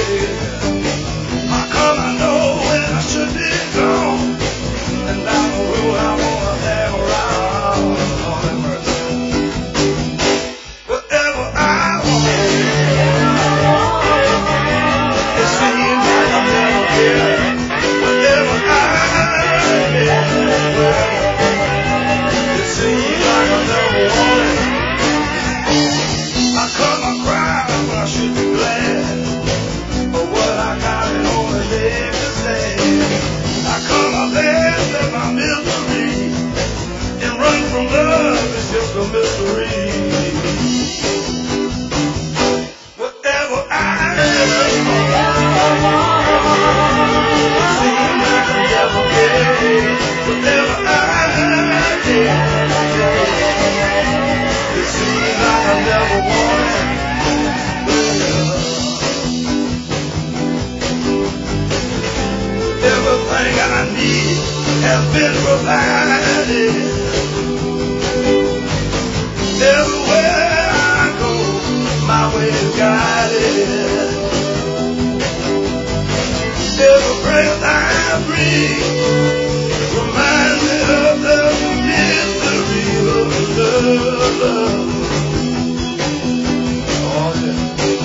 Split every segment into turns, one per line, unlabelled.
How come I know when I should be gone? And down the road I wanna hang around. Lord have mercy. Whatever I want, it seems like I'm never here. Whatever I get, it seems like I never want it. How come I cry when I should be glad? But what I got it only legs to stand. How come I laugh at my misery and run from love? It's just a mystery. Whatever I seems like I never get. Whatever I get, it seems like I never want it. Everything I need has been provided. Everywhere I go, my way is guided. Every breath I breathe reminds me of the mystery of love. Oh, yeah.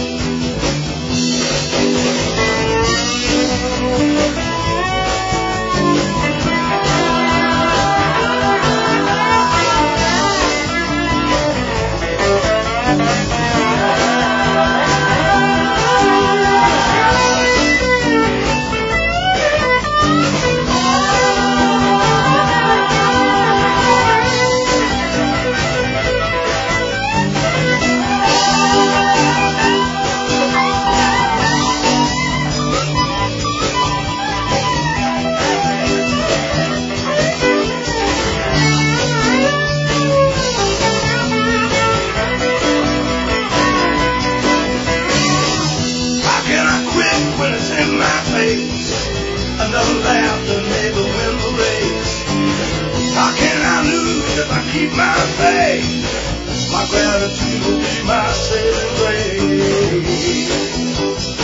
Another laugh that made the wind the race. How can I lose if I keep my faith? My gratitude will be my saving grace.